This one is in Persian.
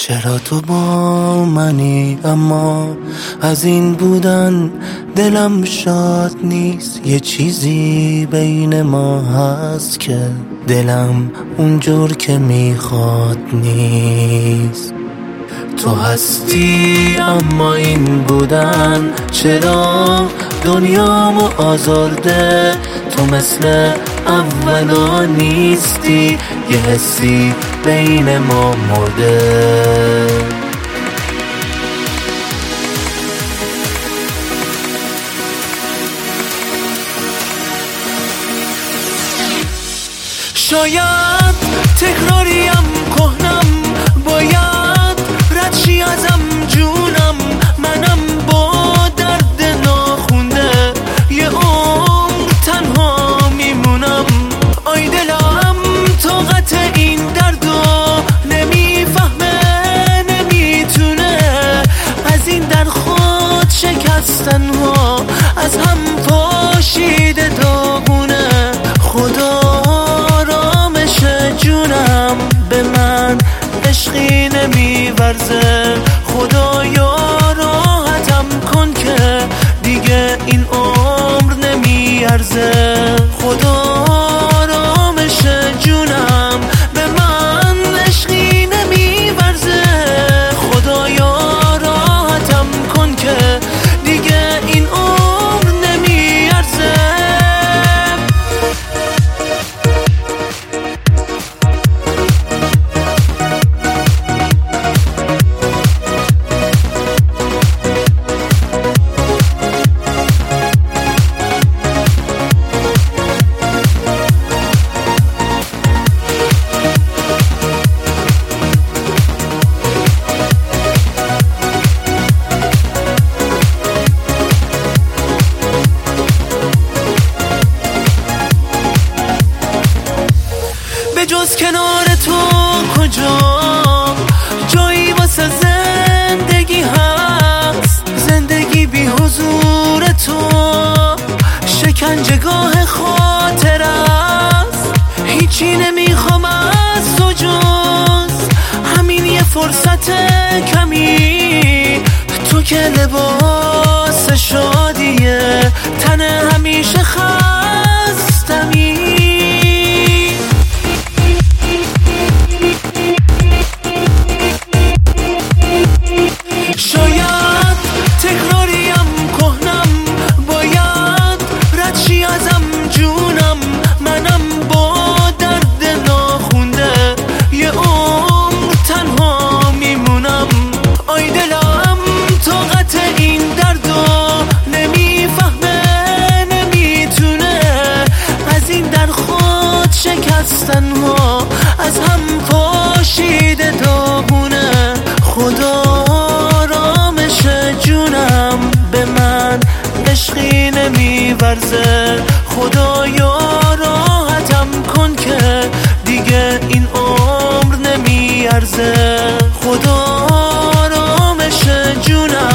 چرا تو با منی اما از این بودن دلم شاد نیست. یه چیزی بین ما هست که دلم اونجور که میخواد نیست. تو هستی اما این بودن چرا دنیامو آزرده. تو مثل اولا نیستی، یه حسی بین ما مرده. شاید تکراریم کهنم، باید رد شی ازم جونم. منم با درد ناخونده یه عمر تنها میمونم. آی دلم طاقت این دردو نمیفهمه، نمیتونه از این در خود شکستن ها از هم پاشیده داغونه. خدا جونم به من عشقی نمیورزه. خدایا راحتم کن که دیگه این عمر نمیارزه. خدا آرامش جونم به من عشقی نمیورزه. خدایا راحتم کن که دیگه این عمر نمیارزه. جز کنار تو کجا جایی واسه زندگی هست؟ زندگی بی حضور تو شکنجهگاه خاطر است. هیچی نمیخوام از تو جز همین یه فرصت کمی. تو که لباس شادیه تن همیشه خستمی. شاید تکراریم کهنم، باید رد شی ازم جونم. منم با درد ناخونده یه عمر تنها میمونم. آی دلم طاقت این دردو نمیفهمه، نمیتونه از این در خود شکستن ها از هم پاشیده داغونه. خدا جونم به من عشقی نمیورزه. خدایا راحتم کن که دیگه این عمر نمیارزه. خدا آرامش جونم